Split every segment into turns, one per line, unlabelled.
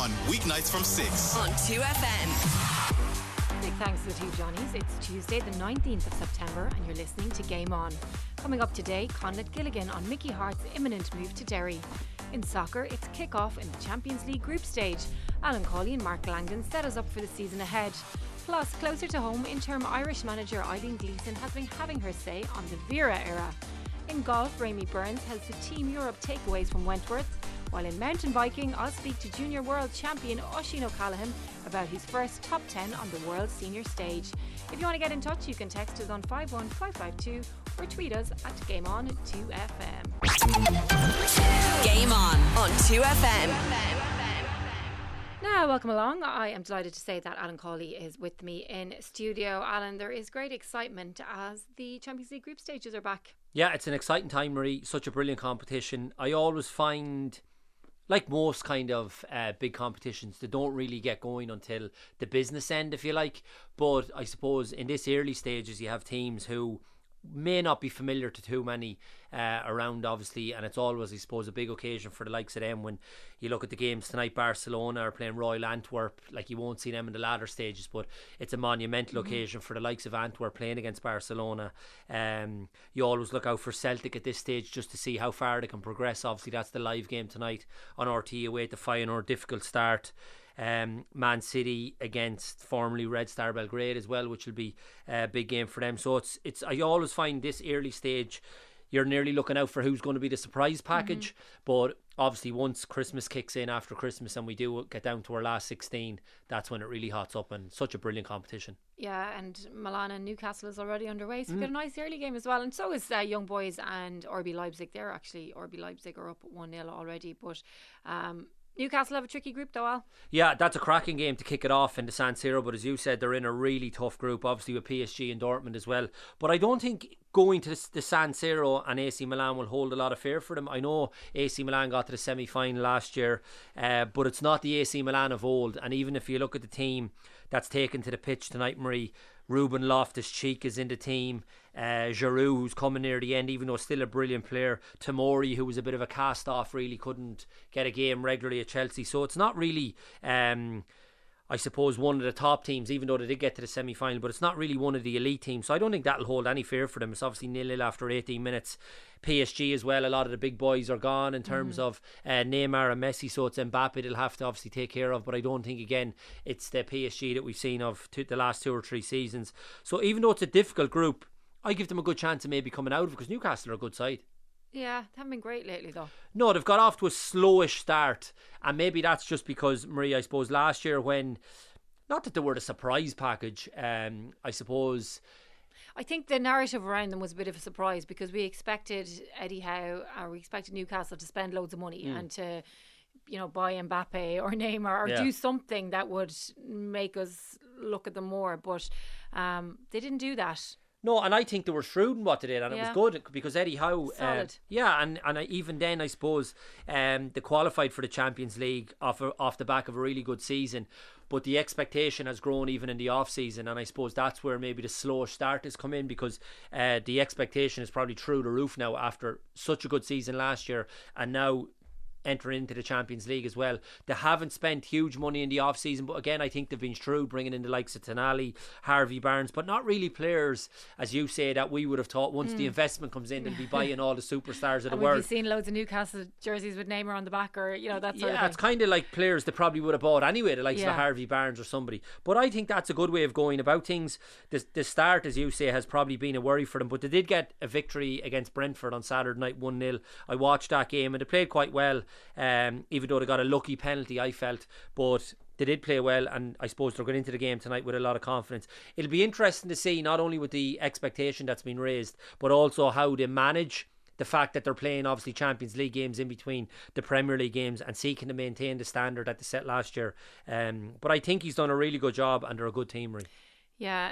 On weeknights from 6
on 2FM.
Big thanks to the two Johnnies. It's Tuesday the 19th of September and you're listening to Game On. Coming up today, Conleth Gilligan on Mickey Hart's imminent move to Derry. In soccer, it's kick-off in the Champions League group stage. Alan Cawley and Mark Langdon set us up for the season ahead. Plus, closer to home, interim Irish manager Eileen Gleeson has been having her say on the Vera era. In golf, Ramey Burns has the Team Europe takeaways from Wentworth. While in mountain biking, I'll speak to junior world champion Oisin O'Callaghan about his first top 10 on the world senior stage. If you want to get in touch, you can text us on 51552 or tweet us at GameOn2FM.
Game On 2FM.
Now, welcome along. I am delighted to say that Alan Cawley is with me in studio. Alan, there is great excitement as the Champions League group stages are back.
Yeah, it's an exciting time, Marie. Such a brilliant competition. I always find, like most kind of big competitions, they don't really get going until the business end, if you like. But I suppose in this early stages, you have teams who may not be familiar to too many around, obviously, and it's always, I suppose, a big occasion for the likes of them. When you look at the games tonight, Barcelona are playing Royal Antwerp. Like, you won't see them in the latter stages, but it's a monumental occasion for the likes of Antwerp playing against Barcelona. You always look out for Celtic at this stage just to see how far they can progress. Obviously, that's the live game tonight on RTÉ away to Feyenoord. Difficult start. Man City against formerly Red Star Belgrade as well, which will be a big game for them. So it's I always find this early stage you're nearly looking out for who's going to be the surprise package. But obviously once Christmas kicks in, after Christmas, and we do get down to our last 16, that's when it really hots up, and such a brilliant competition.
Yeah, and Milan and Newcastle is already underway, so we've got a nice early game as well. And so is Young Boys and RB Leipzig. RB Leipzig are up 1-0 already, but Newcastle have a tricky group though, Al.
Yeah, that's a cracking game to kick it off in the San Siro, but as you said, they're in a really tough group, obviously with PSG and Dortmund as well. But I don't think going to the San Siro and AC Milan will hold a lot of fear for them. I know AC Milan got to the semi-final last year, but it's not the AC Milan of old. And even if you look at the team that's taken to the pitch tonight, Marie, Ruben Loftus-Cheek is in the team. Giroud, who's coming near the end, even though still a brilliant player. Tomori, who was a bit of a cast-off, really couldn't get a game regularly at Chelsea. So it's not really, I suppose, one of the top teams, even though they did get to the semi-final, but it's not really one of the elite teams. So I don't think that'll hold any fear for them. It's obviously 0-0 after 18 minutes. PSG as well, a lot of the big boys are gone in terms of Neymar and Messi, so it's Mbappe they'll have to obviously take care of. But I don't think, again, it's the PSG that we've seen of the last 2 or 3 seasons. So even though it's a difficult group, I give them a good chance of maybe coming out of it, because Newcastle are a good side.
Yeah, they haven't been great lately though.
No, they've got off to a slowish start, and maybe that's just because, Marie, I suppose last year, when, not that they were the surprise package, I suppose,
I think the narrative around them was a bit of a surprise, because we expected Eddie Howe, or we expected Newcastle to spend loads of money and to, buy Mbappe or Neymar or do something that would make us look at them more. But they didn't do that.
No, and I think they were shrewd in what they did, and it was good, because Eddie Howe,
solid.
And even then, I suppose, they qualified for the Champions League off the back of a really good season, but the expectation has grown even in the off season, and I suppose that's where maybe the slow start has come in, because the expectation is probably through the roof now after such a good season last year, and now entering into the Champions League as well. They haven't spent huge money in the off season, but again, I think they've been shrewd, bringing in the likes of Tonali, Harvey Barnes, but not really players, as you say, that we would have thought once the investment comes in, they'll be buying all the superstars of the world.
We've seen loads of Newcastle jerseys with Neymar on the back, or that sort of thing.
It's kind of like players they probably would have bought anyway, the likes of Harvey Barnes or somebody. But I think that's a good way of going about things. The start, as you say, has probably been a worry for them, but they did get a victory against Brentford on Saturday night, 1-0. I watched that game and they played quite well, even though they got a lucky penalty, I felt, but they did play well, and I suppose they're going into the game tonight with a lot of confidence. It'll be interesting to see, not only with the expectation that's been raised, but also how they manage the fact that they're playing obviously Champions League games in between the Premier League games and seeking to maintain the standard that they set last year. But I think he's done a really good job, and they're a good team, Marie.
Yeah,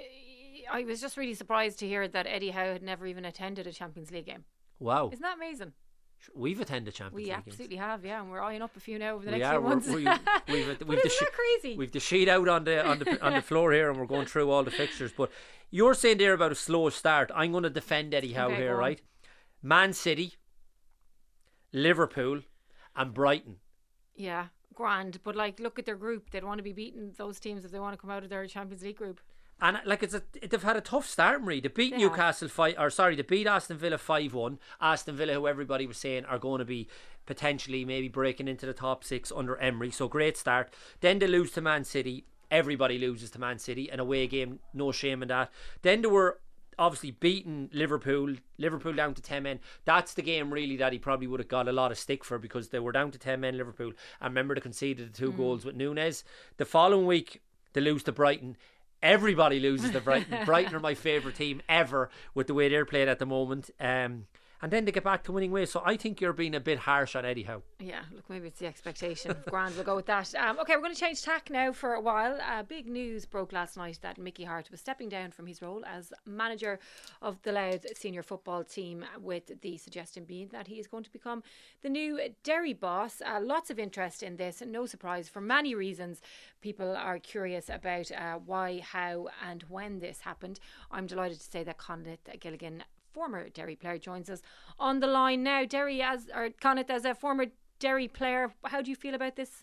I was just really surprised to hear that Eddie Howe had never even attended a Champions League game.
Wow.
Isn't that amazing?
We've attended Champions League games.
We absolutely have, yeah, and we're eyeing up a few now over the next few months.
We've
isn't that crazy?
We've the sheet out on the floor here, and we're going through all the fixtures. But you're saying there about a slow start. I'm going to defend Eddie Howe here, right? Man City, Liverpool, and Brighton.
Yeah. Grand, but like, look at their group. They'd want to be beating those teams if they want to come out of their Champions League group.
And like they've had a tough start, Marie. They beat they beat Aston Villa 5-1. Aston Villa, who everybody was saying are going to be potentially maybe breaking into the top 6 under Emery. So great start. Then they lose to Man City. Everybody loses to Man City. An away game, no shame in that. Then they were obviously beaten Liverpool down to 10 men. That's the game really that he probably would have got a lot of stick for, because they were down to 10 men, Liverpool, and remember they conceded the 2 goals with Nunes. The following week they lose to Brighton. Everybody loses to Brighton. Brighton are my favourite team ever with the way they're playing at the moment. And then they get back to winning ways. So I think you're being a bit harsh on Eddie Howe.
Yeah, look, maybe it's the expectation. Grand, we'll go with that. Okay, we're going to change tack now for a while. Big news broke last night that Mickey Harte was stepping down from his role as manager of the Louth senior football team, with the suggestion being that he is going to become the new Derry boss. Lots of interest in this, no surprise, for many reasons. People are curious about why, how and when this happened. I'm delighted to say that Conleth Gilligan, former Derry player, joins us on the line now. Conleth, as a former Derry player, how do you feel about this?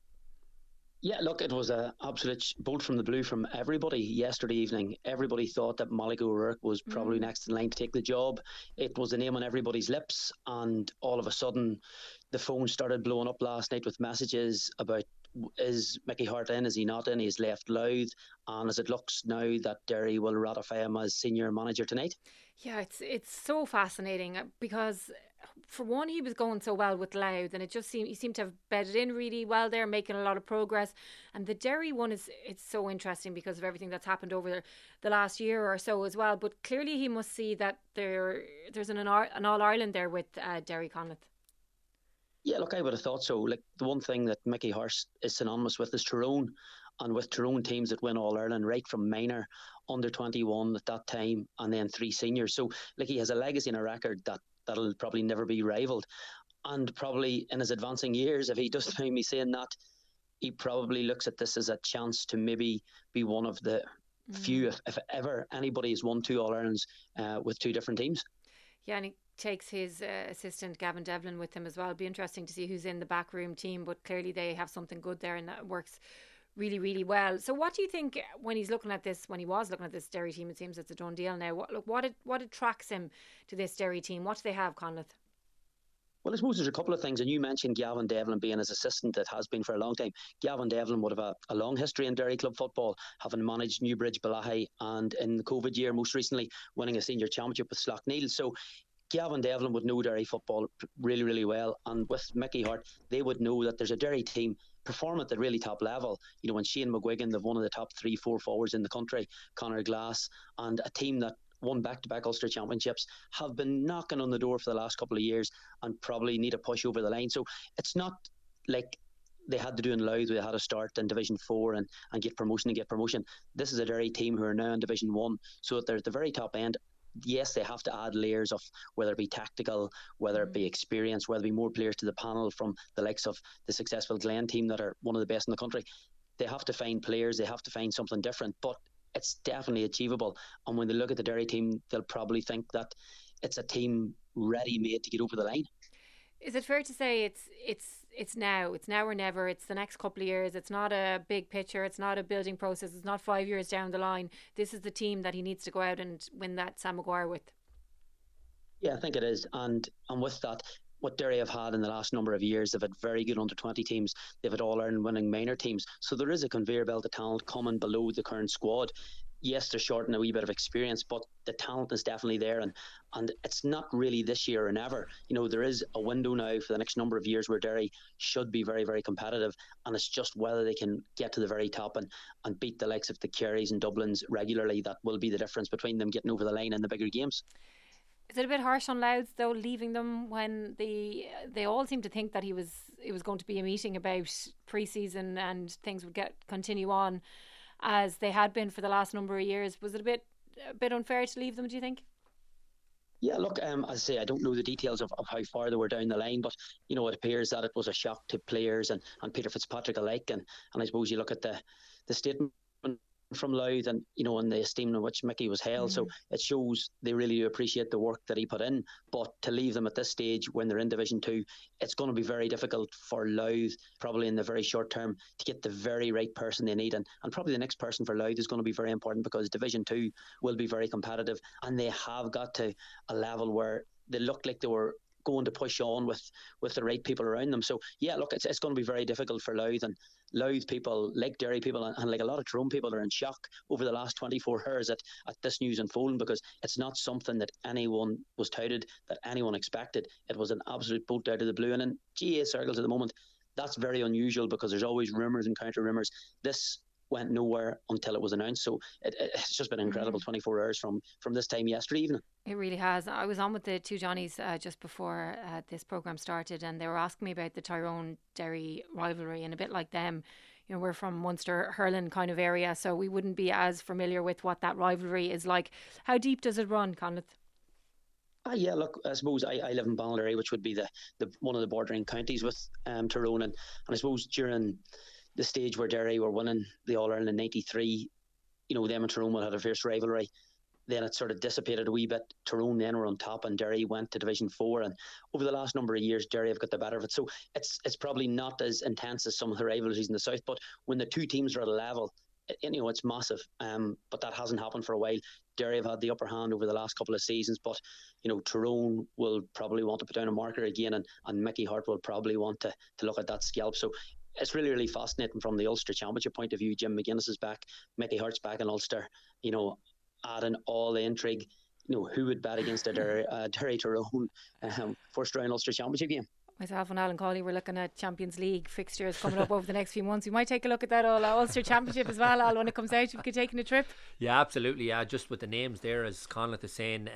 Yeah, look, it was an absolute bolt from the blue from everybody yesterday evening. Everybody thought that Malik O'Rourke was probably next in line to take the job. It was a name on everybody's lips, and all of a sudden the phone started blowing up last night with messages about, is Mickey Harte in, is he not in, he's left Louth, and as it looks now that Derry will ratify him as senior manager tonight.
Yeah, it's so fascinating, because for one, he was going so well with Louth, and he seemed to have bedded in really well there, making a lot of progress. And the Derry one it's so interesting because of everything that's happened over the last year or so as well. But clearly he must see that there's an All-Ireland there with Derry, Conleth.
Yeah, look, I would have thought so. Like, the one thing that Mickey Harte is synonymous with is Tyrone, and with Tyrone teams that win All-Ireland right from minor, under 21 at that time, and then 3 seniors. So like, he has a legacy and a record that'll probably never be rivaled. And probably in his advancing years, if he doesn't mind me saying that, he probably looks at this as a chance to maybe be one of the few, if ever anybody has won 2 All-Irelands with 2 different teams.
Yeah, and he takes his assistant Gavin Devlin with him as well. It'll be interesting to see who's in the backroom team, but clearly they have something good there, and that works really, really well. So what do you think when he was looking at this Derry team? It seems it's a done deal now. What attracts him to this Derry team? What do they have, Conleth?
Well, I suppose there's a couple of things, and you mentioned Gavin Devlin being his assistant. That has been for a long time. Gavin Devlin would have a long history in Derry club football, having managed Newbridge, Balahi, and in the COVID year most recently winning a senior championship with Slaughtneil. So Gavin Devlin would know Derry football really, really well, and with Mickey Harte, they would know that there's a Derry team perform at the really top level. You know, when Shane McGuigan, they've one of the top 3-4 forwards in the country, Conor Glass, and a team that won back-to-back Ulster Championships, have been knocking on the door for the last couple of years and probably need a push over the line. So it's not like they had to do in Louth, they had to start in Division 4 and get promotion. This is a Derry team who are now in Division 1, so they're at the very top end. Yes, they have to add layers of whether it be tactical, whether it be experience, whether it be more players to the panel from the likes of the successful Glen team that are one of the best in the country. They have to find players, they have to find something different, but it's definitely achievable. And when they look at the Derry team, they'll probably think that it's a team ready-made to get over the line.
Is it fair to say it's now or never? It's the next couple of years. It's not a big picture. It's not a building process. It's not 5 years down the line. This is the team that he needs to go out and win that Sam Maguire with.
Yeah, I think it is. And with that, what Derry have had in the last number of years, they've had very good under-20 teams. They've had All-Ireland winning minor teams. So there is a conveyor belt of talent coming below the current squad. Yes, they're short in a wee bit of experience, but the talent is definitely there, and it's not really this year or never. You know, there is a window now for the next number of years where Derry should be very, very competitive, and it's just whether they can get to the very top and beat the likes of the Kerrys and Dublins regularly that will be the difference between them getting over the line in the bigger games.
Is it a bit harsh on Louth though, leaving them when they all seem to think that it was going to be a meeting about pre-season and things would continue on as they had been for the last number of years? Was it a bit unfair to leave them, do you think?
Yeah, look, as I say, I don't know the details of how far they were down the line, but you know, it appears that it was a shock to players and Peter Fitzpatrick alike, and I suppose you look at the statement from Louth, and and the esteem in which Mickey was held. So it shows they really do appreciate the work that he put in. But to leave them at this stage when they're in Division 2, it's going to be very difficult for Louth, probably in the very short term, to get the very right person they need. And probably the next person for Louth is going to be very important, because Division 2 will be very competitive, and they have got to a level where they looked like they were going to push on with the right people around them. So yeah, look, it's going to be very difficult for Louth, and Louth people, like Derry people, and like a lot of Tyrone people, are in shock over the last 24 hours at this news unfolding, because it's not something that anyone was touted, that anyone expected. It was an absolute bolt out of the blue, and in GAA circles at the moment, that's very unusual, because there's always rumours and counter rumours. This went nowhere until it was announced. So it's just been an incredible 24 hours from this time yesterday evening. It
really has. I was on with the two Johnnies just before this programme started, and they were asking me about the Tyrone-Derry rivalry, and a bit like them, we're from Munster hurling kind of area, so we wouldn't be as familiar with what that rivalry is like. How deep does it run, Conleth?
Yeah, look, I suppose I live in Ballinaderry, which would be the one of the bordering counties with Tyrone, and I suppose during the stage where Derry were winning the All-Ireland in 93, them and Tyrone had a fierce rivalry. Then it sort of dissipated a wee bit. Tyrone then were on top, and Derry went to Division 4. And over the last number of years, Derry have got the better of it. So it's probably not as intense as some of the rivalries in the south. But when the two teams are at a level, it's massive. But that hasn't happened for a while. Derry have had the upper hand over the last couple of seasons. But Tyrone will probably want to put down a marker again, and Mickey Harte will probably want to look at that scalp. So it's really, really fascinating from the Ulster Championship point of view. Jim McGuinness is back, Mickey Harte's back in Ulster, adding all the intrigue. Who would bet against a Derry Tyrone first round Ulster Championship game?
Myself and Alan Cawley were looking at Champions League fixtures coming up over the next few months. We might take a look at that Ulster Championship as well, Al, when it comes out, if you could take a trip.
Yeah, absolutely. Yeah, just with the names there, as Conleth is saying,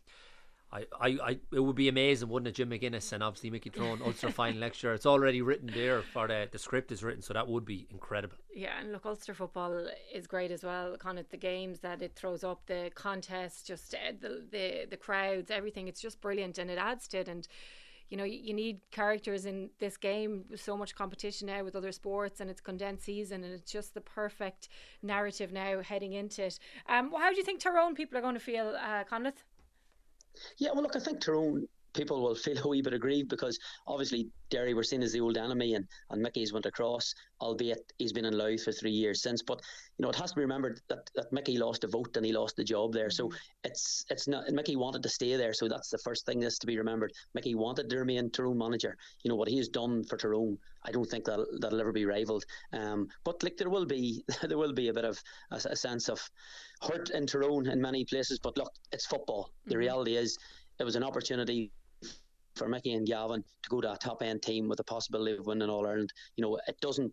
it would be amazing, wouldn't it? Jim McGuinness and obviously Mickey Tyrone, Ulster final next year. It's already written there, for the script is written, so that would be incredible.
Yeah, and look, Ulster football is great as well. Kind of the games that it throws up, the contests, just the crowds, everything. It's just brilliant, and it adds to it. And you need characters in this game. So much competition now with other sports, and it's condensed season, and it's just the perfect narrative now heading into it. How do you think Tyrone people are going to feel, Conleth?
Yeah, well, look, I think Tyrone people will feel a wee bit aggrieved, because obviously Derry were seen as the old enemy, and Mickey's went across, albeit he's been in Louth for 3 years since. But it has to be remembered that Mickey lost a vote and he lost the job there. So it's not, Mickey wanted to stay there, so that's the first thing that's to be remembered. Mickey wanted to remain Tyrone manager. What he has done for Tyrone, I don't think that'll ever be rivalled. But like there will be a bit of a sense of hurt in Tyrone in many places. But look, it's football. The reality is, it was an opportunity for Mickey and Gavin to go to a top end team with the possibility of winning All Ireland. It doesn't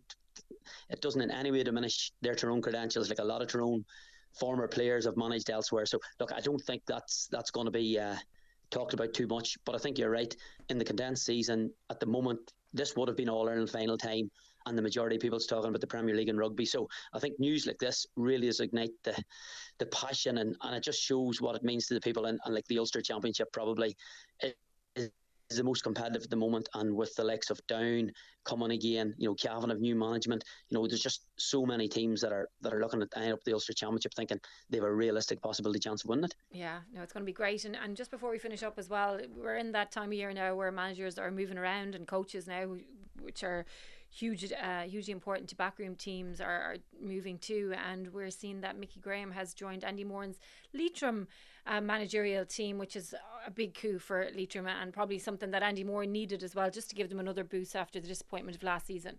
in any way diminish their Tyrone credentials. Like a lot of Tyrone former players have managed elsewhere. So look, I don't think that's going to be talked about too much. But I think you're right. In the condensed season at the moment, this would have been All Ireland final time, and the majority of people's talking about the Premier League and rugby. So I think news like this really does ignite the passion, and it just shows what it means to the people. And like the Ulster Championship probably is the most competitive at the moment, and with the likes of Down coming again, Cavan have new management. There's just so many teams that are looking at eyeing up the Ulster Championship, thinking they have a realistic possibility chance of winning it.
Yeah, no, it's going to be great. And just before we finish up as well, we're in that time of year now where managers are moving around, and coaches now, which are hugely important to backroom teams, are moving too. And we're seeing that Mickey Graham has joined Andy Moran's Leitrim managerial team, which is a big coup for Leitrim, and probably something that Andy Moran needed as well, just to give them another boost after the disappointment of last season.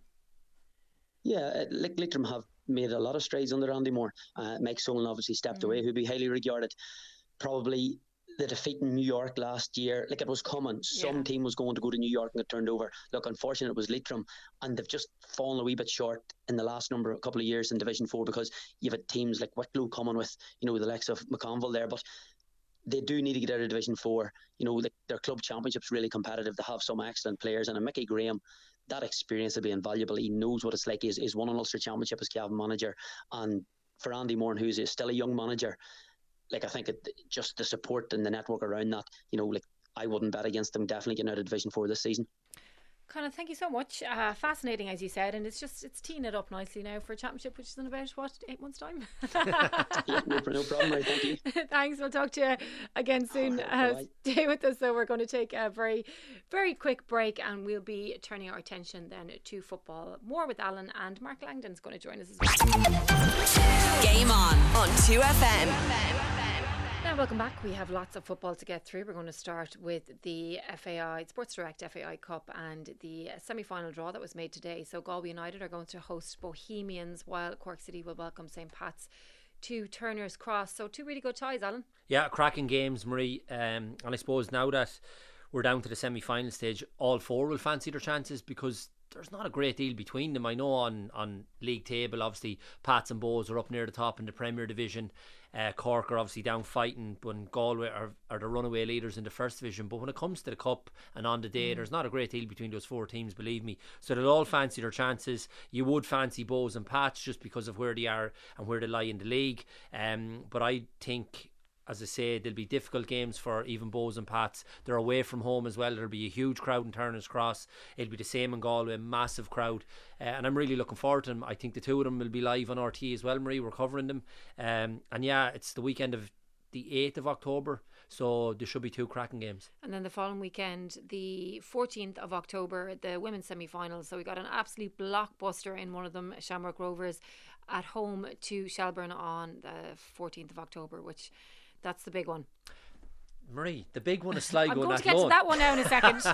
Yeah, Leitrim have made a lot of strides under Andy Moran. Mike Solon obviously stepped away, who'd be highly regarded. Probably the defeat in New York last year, like it was coming. Some team was going to go to New York and get turned over. Look, unfortunately, it was Leitrim, and they've just fallen a wee bit short in the last couple of years in Division 4, because you've had teams like Wicklow coming with, the likes of McConville there. But they do need to get out of Division 4. Their club championship's really competitive. They have some excellent players, and Mickey Graham, that experience will be invaluable. He knows what it's like. He's won an Ulster Championship as Cavan manager, and for Andy Moran, who's still a young manager, I think just the support and the network around that, I wouldn't bet against them definitely getting out of Division 4 this season.
Conor, thank you so much. Fascinating, as you said, and it's teeing it up nicely now for a championship, which is in about 8 months' time.
Yeah, no problem, Ray. Thank you.
Thanks. We'll talk to you again soon. Stay with us. So we're going to take a very, very quick break, and we'll be turning our attention then to football. More with Alan, and Mark Langdon's going to join us as well.
Game on 2FM.
Now, welcome back. We have lots of football to get through. We're going to start with the FAI, Sports Direct FAI Cup, and the semi-final draw that was made today. So Galway United are going to host Bohemians, while Cork City will welcome St. Pat's to Turner's Cross. So 2 really good ties, Alan. Yeah,
cracking games, Marie. And I suppose now that we're down to the semi-final stage, all 4 will fancy their chances, because there's not a great deal between them. I know on league table, obviously Pats and Bows are up near the top in the Premier Division. Cork are obviously down fighting, but Galway are the runaway leaders in the First Division. But when it comes to the Cup and on the day, there's not a great deal between those 4 teams, believe me. So they'll all fancy their chances. You would fancy Bows and Pats just because of where they are and where they lie in the league. But I think, as I say, there'll be difficult games for even Bows and Pats. They're away from home as well. There'll be a huge crowd in Turner's Cross. It'll be the same in Galway, massive crowd. And I'm really looking forward to them. I think the 2 of them will be live on RT as well, Marie. We're covering them. And yeah, it's the weekend of the 8th of October. So there should be 2 cracking games.
And then the following weekend, the 14th of October, the women's semi-finals. So we got an absolute blockbuster in one of them, Shamrock Rovers at home to Shelbourne on the 14th of October, which... that's the big one.
Marie, the big one is Sligo.
I'm going to get to that one now in a second.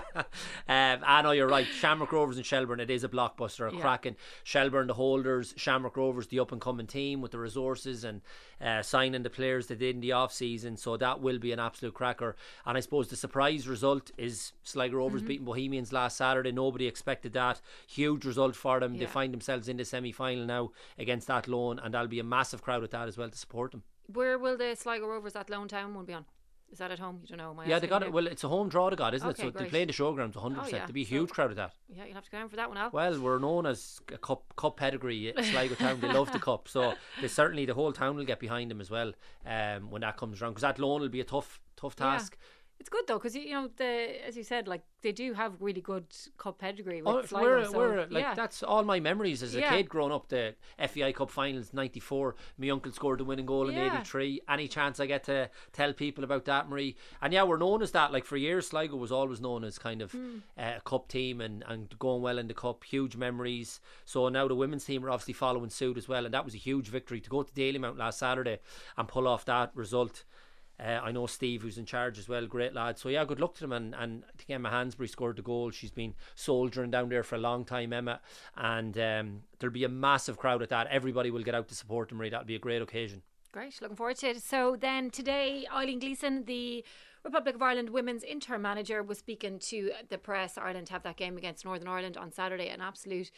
I know you're right. Shamrock Rovers and Shelbourne, it is a blockbuster, cracking. Shelbourne, the holders, Shamrock Rovers, the up and coming team with the resources and signing the players they did in the off season. So that will be an absolute cracker. And I suppose the surprise result is Sligo Rovers beating Bohemians last Saturday. Nobody expected that. Huge result for them. They find themselves in the semi-final now against Athlone, and there'll be a massive crowd at that as well to support them.
Where will the Sligo Rovers Athlone Town one be on? Is that at home? You don't know.
They got it. Well, it's a home draw they got, isn't it? So they play in the showgrounds 100%. There'll be a huge crowd at that.
Yeah, you'll have to go down for that one, Al.
Well, we're known as a cup pedigree, Sligo Town. They love the cup. So certainly the whole town will get behind them as well when that comes around. Because Athlone will be a tough task.
It's good though, because as you said, like they do have really good cup pedigree. With
that's all my memories as a kid growing up. The FAI Cup finals '94, my uncle scored the winning goal in '83. Any chance I get to tell people about that, Marie? And we're known as that. Like for years, Sligo was always known as kind of a cup team and going well in the cup. Huge memories. So now the women's team are obviously following suit as well, and that was a huge victory to go to Dalymount last Saturday and pull off that result. I know Steve, who's in charge as well, great lad. So good luck to them. And I think Emma Hansbury scored the goal. She's been soldiering down there for a long time, Emma. And there'll be a massive crowd at that. Everybody will get out to support them, Marie. That'll be a great occasion.
Great, looking forward to it. So then today, Eileen Gleeson, the Republic of Ireland women's interim manager, was speaking to the press. Ireland have that game against Northern Ireland on Saturday. An absolute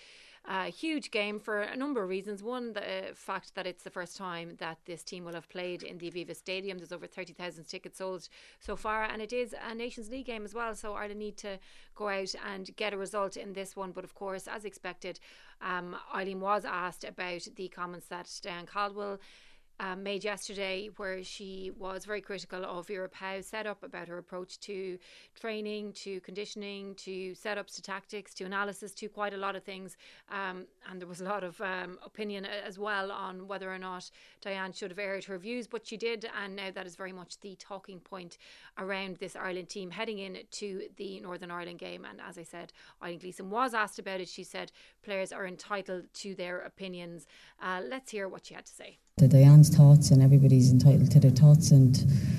huge game for a number of reasons. One, the fact that it's the first time that this team will have played in the Aviva Stadium. There's over 30,000 tickets sold so far, and it is a Nations League game as well, so Ireland need to go out and get a result in this one. But of course, as expected, Eileen was asked about the comments that Diane Caldwell made yesterday, where she was very critical of Vera Pauw's setup, about her approach to training, to conditioning, to setups, to tactics, to analysis, to quite a lot of things. And there was a lot of opinion as well on whether or not Diane should have aired her views, but she did, and now that is very much the talking point around this Ireland team heading in to the Northern Ireland game. And as I said, Eileen Gleeson was asked about it. She said players are entitled to their opinions. Let's hear what she had to say.
Diane's thoughts, and everybody's entitled to their thoughts, and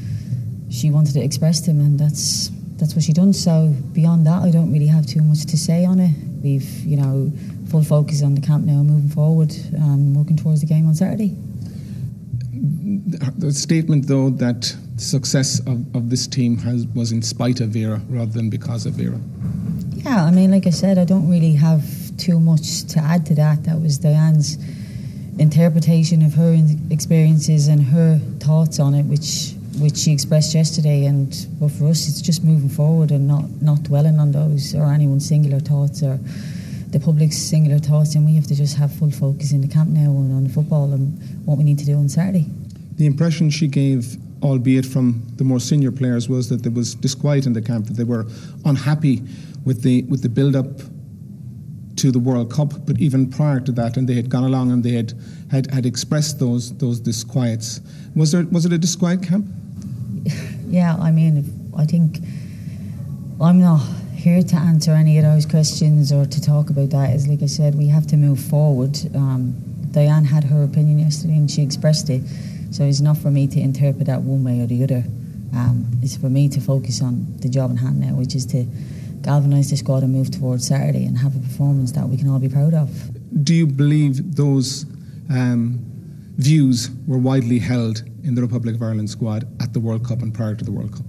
she wanted to express them, and that's what she done. So beyond that, I don't really have too much to say on it. We've full focus on the camp now, moving forward, working towards the game on Saturday.
The statement though that success of this team was in spite of Vera rather than because of Vera.
Yeah, I mean, like I said, I don't really have too much to add to that. That was Diane's interpretation of her experiences and her thoughts on it, which she expressed yesterday. But for us, it's just moving forward and not dwelling on those or anyone's singular thoughts or the public's singular thoughts. And we have to just have full focus in the camp now and on the football and what we need to do on Saturday.
The impression she gave albeit from the more senior players, was that there was disquiet in the camp, that they were unhappy with the build-up to the World Cup, but even prior to that, and they had gone along and they had expressed those disquiets. Was it a disquiet camp?
Yeah, I mean, I think I'm not here to answer any of those questions or to talk about that. As like I said, we have to move forward. Diane had her opinion yesterday and she expressed it, so it's not for me to interpret that one way or the other. It's for me to focus on the job in hand now, which is to galvanise the squad and move towards Saturday and have a performance that we can all be proud of.
Do you believe those views were widely held in the Republic of Ireland squad at the World Cup and prior to the World Cup?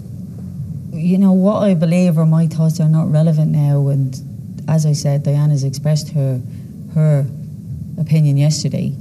You know, what I believe or my thoughts are not relevant now, and as I said, Diane has expressed her opinion yesterday.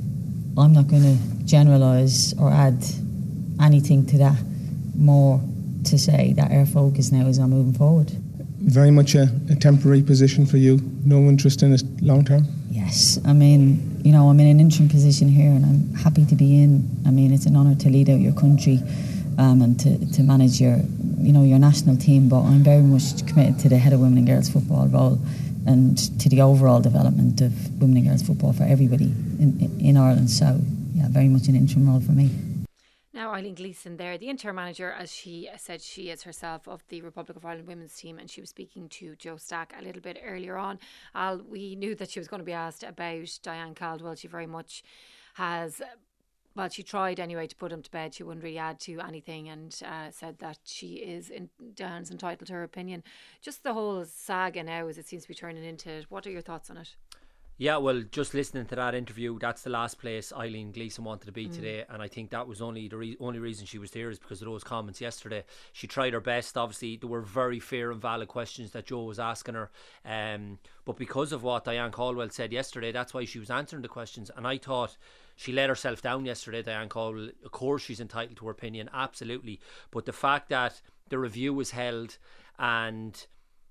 I'm not going to generalise or add anything to that, more to say that our focus now is on moving forward.
Very much a temporary position for you, no interest in it long term?
Yes, I mean, you know, I'm in an interim position here and I'm happy to be in. I mean, it's an honour to lead out your country and to manage your national team, but I'm very much committed to the head of women and girls football role and to the overall development of women and girls football for everybody in Ireland. So, yeah, very much an interim role for me.
Now, Eileen Gleeson there, the interim manager, as she said, she is herself of the Republic of Ireland women's team, and she was speaking to Joe Stack a little bit earlier on. We knew that she was going to be asked about Diane Caldwell. She very much has, well, she tried anyway to put him to bed. She wouldn't really add to anything, and said that Diane's entitled to her opinion. Just the whole saga now, as it seems to be turning into, what are your thoughts on it?
Yeah, well, just listening to that interview, that's the last place Eileen Gleeson wanted to be today, and I think that was only the only reason she was there is because of those comments yesterday. She tried her best. Obviously, there were very fair and valid questions that Joe was asking her, but because of what Diane Caldwell said yesterday, that's why she was answering the questions, and I thought she let herself down yesterday, Diane Caldwell. Of course she's entitled to her opinion, absolutely, but the fact that the review was held and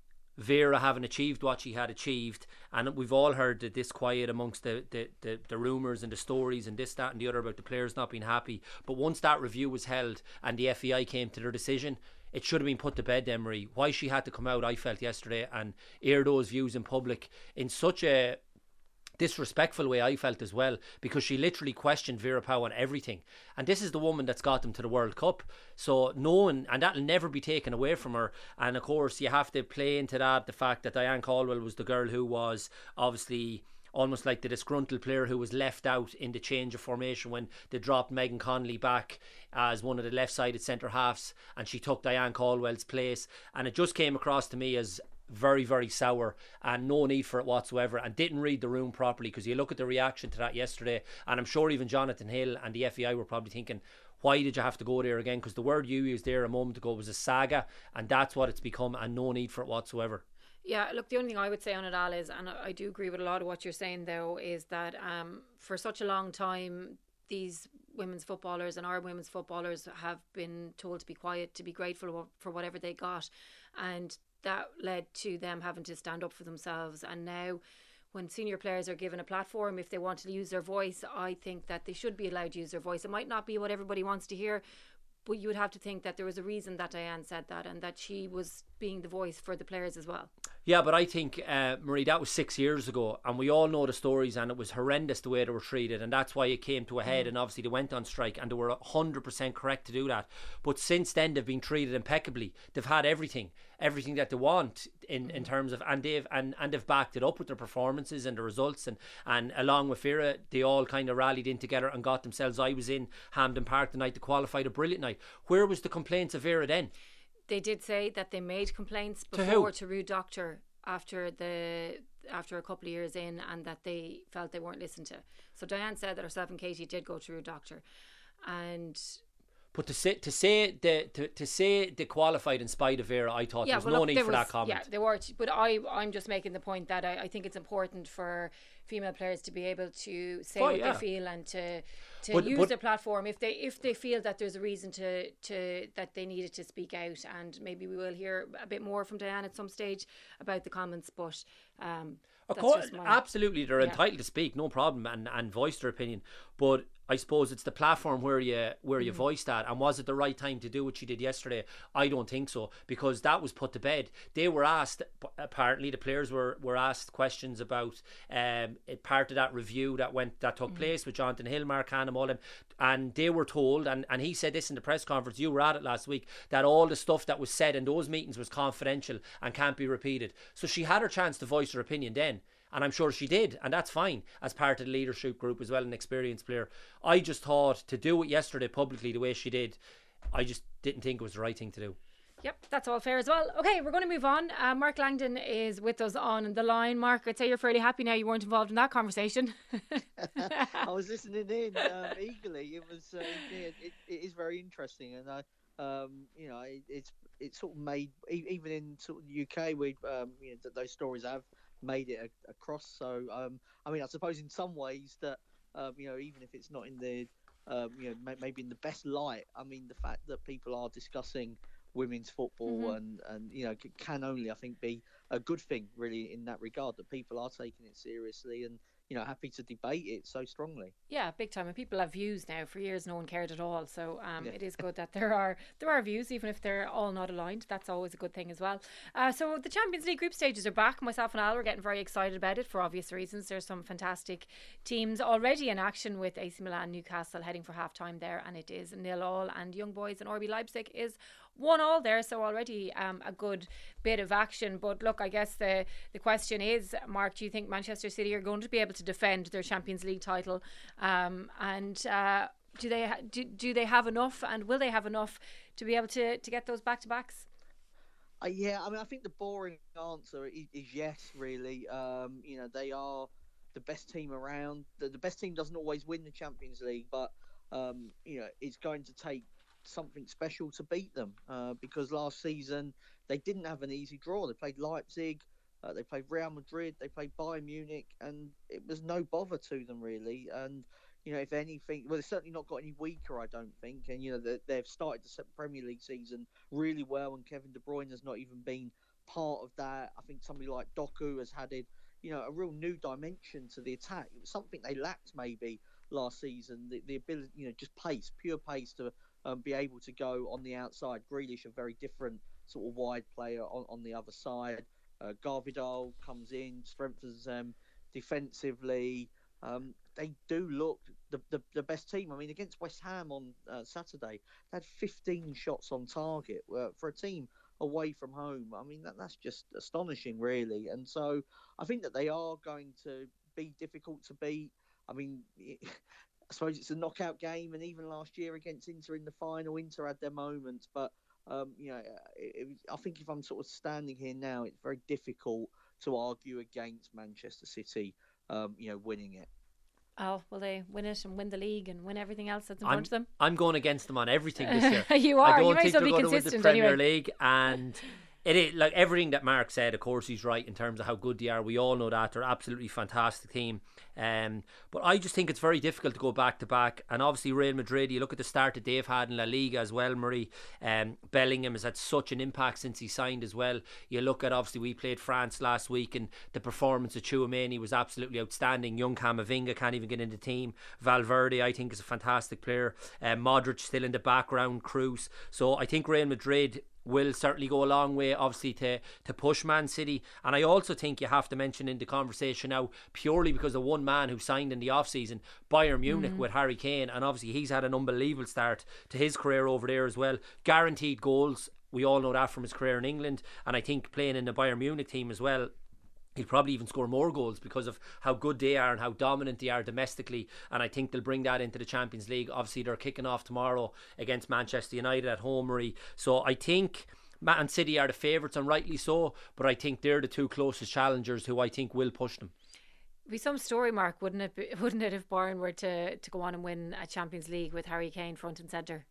Vera having achieved what she had achieved, and we've all heard the disquiet amongst the rumours and the stories and this, that and the other about the players not being happy, but once that review was held and the FEI came to their decision, it should have been put to bed, Emery. Why she had to come out, I felt yesterday, and air those views in public in such a disrespectful way, I felt as well, because she literally questioned Vera Pauw on everything, and this is the woman that's got them to the World Cup, so knowing, and that'll never be taken away from her. And of course you have to play into that the fact that Diane Caldwell was the girl who was obviously almost like the disgruntled player who was left out in the change of formation when they dropped Megan Connolly back as one of the left-sided centre halves and she took Diane Caldwell's place, and it just came across to me as very, very sour and no need for it whatsoever, and didn't read the room properly, because you look at the reaction to that yesterday, and I'm sure even Jonathan Hill and the FEI were probably thinking, why did you have to go there again? Because the word you used there a moment ago was a saga, and that's what it's become, and no need for it whatsoever.
Yeah, look, the only thing I would say on it, Al, is, and I do agree with a lot of what you're saying though, is that for such a long time these women's footballers and our women's footballers have been told to be quiet, to be grateful for whatever they got, and that led to them having to stand up for themselves. And now when senior players are given a platform, if they want to use their voice, I think that they should be allowed to use their voice. It might not be what everybody wants to hear, but you would have to think that there was a reason that Diane said that, and that she was being the voice for the players as well. Yeah, but I think, Marie, that was 6 years ago, and we all know the stories, and it was horrendous the way they were treated, and that's why it came to a head, and obviously they went on strike, and they were 100% correct to do that. But since then, they've been treated impeccably. They've had everything that they want in terms of, and they've backed it up with their performances and the results, and along with Vera, they all kind of rallied in together and got themselves. I was in Hampden Park the night they qualified, a brilliant night. Where was the complaints of Vera then? They did say that they made complaints before to Rude Doctor after a couple of years in, and that they felt they weren't listened to. So Diane said that herself and Katie did go to Rude Doctor, and. But to say they qualified in spite of Vera, I thought there was no need for that comment. Yeah, they were. But I'm just making the point that I think it's important for female players to be able to say what they feel, and to use their platform if they feel that there's a reason to that they needed to speak out. And maybe we will hear a bit more from Diane at some stage about the comments. But of course, absolutely, they're entitled to speak, no problem, and voice their opinion. But
I suppose it's the platform where you voice that. And was it the right time to do what she did yesterday? I don't think so, because that was put to bed. They were asked, apparently the players were asked questions about part of that review that took place with Jonathan Hill, Mark Hannam, all them, and they were told, and he said this in the press conference, you were at it last week, that all the stuff that was said in those meetings was confidential and can't be repeated. So she had her chance to voice her opinion then. And I'm sure she did, and that's fine, as part of the leadership group as well, an experienced player. I just thought, to do it yesterday publicly the way she did, I just didn't think it was the right thing to do.
Yep, that's all fair as well. Okay, we're going to move on. Mark Langdon is with us on the line. Mark, I'd say you're fairly happy now you weren't involved in that conversation.
I was listening in eagerly. It was it is very interesting, and it's sort of made, even in sort of the UK, we those stories have made it across. So I mean, I suppose in some ways that even if it's not in the maybe in the best light, I mean, the fact that people are discussing women's football and can only, I think, be a good thing really in that regard, that people are taking it seriously and happy to debate it so strongly.
Yeah, big time. And people have views now. For years no one cared at all, so it is good that there are views, even if they're all not aligned. That's always a good thing as well. So the Champions League group stages are back. Myself and Al were getting very excited about it for obvious reasons. There's some fantastic teams already in action, with AC Milan, Newcastle heading for half time there, and it is 0-0, and Young Boys and RB Leipzig is 1-1 there, so already a good bit of action. But look, I guess the question is, Mark, do you think Manchester City are going to be able to defend their Champions League title? Do they have enough, and will they have enough to be able to get those back-to-backs?
Yeah, I mean, I think the boring answer is yes, really. They are the best team around. The best team doesn't always win the Champions League, but it's going to take something special to beat them, because last season they didn't have an easy draw. They played Leipzig, they played Real Madrid, they played Bayern Munich, and it was no bother to them really. And if anything, well, they've certainly not got any weaker, I don't think. And they've started the Premier League season really well, and Kevin De Bruyne has not even been part of that. I think somebody like Doku has added a real new dimension to the attack. It was something they lacked maybe last season, the ability, just pace, pure pace to be able to go on the outside. Grealish, a very different sort of wide player on the other side. Garvidal comes in, strengthens them defensively. They do look the best team. I mean, against West Ham on Saturday, they had 15 shots on target for a team away from home. I mean, that's just astonishing, really. And so I think that they are going to be difficult to beat. I mean, I suppose it's a knockout game, and even last year against Inter in the final, Inter had their moments. But I think if I'm sort of standing here now, it's very difficult to argue against Manchester City, winning it.
Oh, will they win it and win the league and win everything else that's in front of them?
I'm going against them on everything this year.
You are.
I don't
you might
think
as well
they're
be
going
consistent
to win the Premier
anyway.
League, and it is, like everything that Mark said, of course he's right in terms of how good they are. We all know that they're absolutely fantastic team. But I just think it's very difficult to go back to back. And obviously Real Madrid, you look at the start that they've had in La Liga as well, Marie. Bellingham has had such an impact since he signed as well. You look at, obviously we played France last week, and the performance of Tchouaméni was absolutely outstanding. Young Camavinga can't even get in the team. Valverde, I think, is a fantastic player. Modric still in the background, Cruz. So I think Real Madrid will certainly go a long way, obviously, to push Man City. And I also think you have to mention in the conversation now, purely because of one man who signed in the off-season, Bayern Munich with Harry Kane, and obviously he's had an unbelievable start to his career over there as well. Guaranteed goals, we all know that from his career in England, and I think playing in the Bayern Munich team as well, he'll probably even score more goals because of how good they are and how dominant they are domestically. And I think they'll bring that into the Champions League. Obviously they're kicking off tomorrow against Manchester United at home, Marie. So I think Man City are the favourites, and rightly so, but I think they're the two closest challengers who I think will push them.
It'd be some story, Mark, wouldn't it if Bayern were to go on and win a Champions League with Harry Kane front and centre?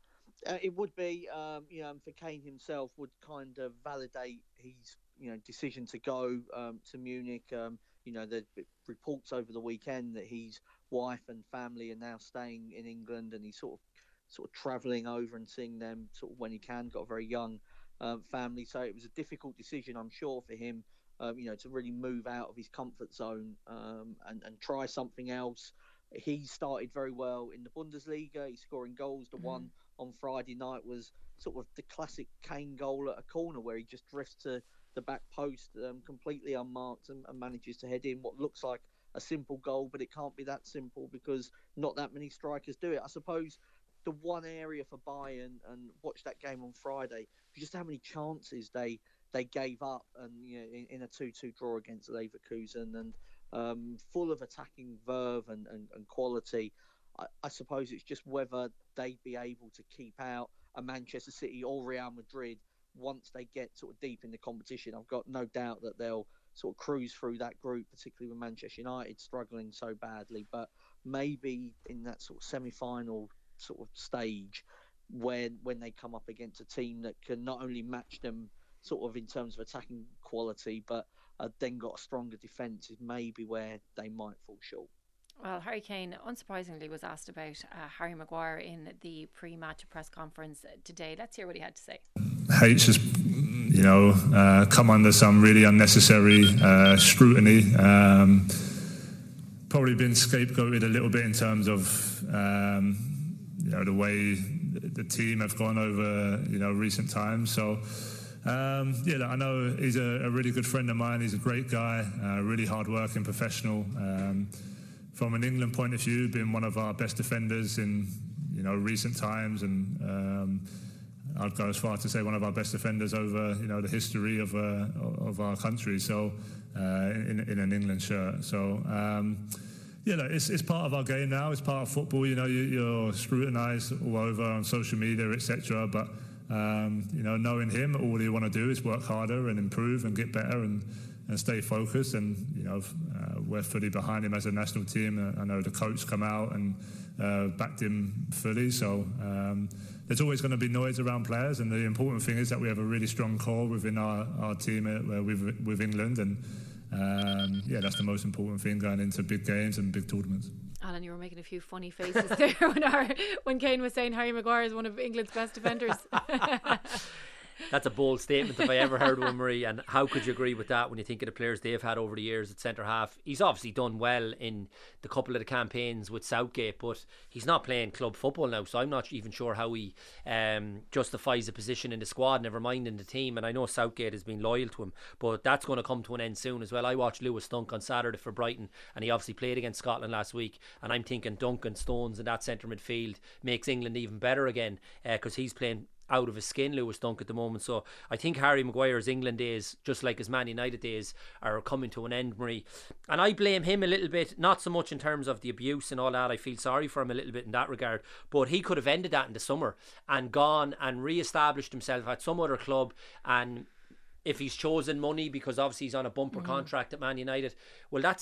It would be, and for Kane himself would kind of validate his decision to go to Munich. The reports over the weekend that his wife and family are now staying in England, and he's sort of travelling over and seeing them sort of when he can. Got a very young family, so it was a difficult decision, I'm sure, for him. To really move out of his comfort zone and try something else. he started very well in the Bundesliga. He's scoring goals. The one on Friday night was sort of the classic Kane goal at a corner where he just drifts to the back post completely unmarked and manages to head in what looks like a simple goal, but it can't be that simple because not that many strikers do it. I suppose the one area for Bayern, and watch that game on Friday, just how many chances they gave up, and in a 2-2 draw against Leverkusen, and full of attacking verve and quality. I suppose it's just whether they'd be able to keep out a Manchester City or Real Madrid once they get sort of deep in the competition. I've got no doubt that they'll sort of cruise through that group, particularly with Manchester United struggling so badly. But maybe in that sort of semi-final sort of stage, when they come up against a team that can not only match them sort of in terms of attacking quality, but then got a stronger defence, is maybe where they might fall short.
Well, Harry Kane, unsurprisingly, was asked about Harry Maguire in the pre-match press conference today. Let's hear what he had to say.
Hates has, come under some really unnecessary scrutiny. Probably been scapegoated a little bit in terms of, the way the team have gone over, recent times. So, I know he's a really good friend of mine. He's a great guy, really hard-working professional. From an England point of view, been one of our best defenders in recent times, and I'd go as far to say one of our best defenders over the history of our country. So in an England shirt. So it's part of our game now. It's part of football. You're scrutinised all over on social media, etc. But knowing him, all you want to do is work harder and improve and get better and stay focused, and we're fully behind him as a national team. I know the coach come out and backed him fully, so there's always going to be noise around players, and the important thing is that we have a really strong core within our team with England, and that's the most important thing going into big games and big tournaments.
Alan, you were making a few funny faces there when Kane was saying Harry Maguire is one of England's best defenders.
That's a bold statement if I ever heard one, Marie. And how could you agree with that when you think of the players they've had over the years at centre half? He's obviously done well in the couple of the campaigns with Southgate, but he's not playing club football now, so I'm not even sure how he justifies a position in the squad, never mind in the team. And I know Southgate has been loyal to him, but that's going to come to an end soon as well. I watched Lewis Dunk on Saturday for Brighton, and he obviously played against Scotland last week, and I'm thinking Duncan Stones in that centre midfield makes England even better again, because he's playing out of his skin, Lewis Dunk, at the moment. So I think Harry Maguire's England days, just like his Man United days, are coming to an end, Marie. And I blame him a little bit, not so much in terms of the abuse and all that. I feel sorry for him a little bit in that regard, but he could have ended that in the summer and gone and re-established himself at some other club. And if he's chosen money, because obviously he's on a bumper contract at Man United, well, that's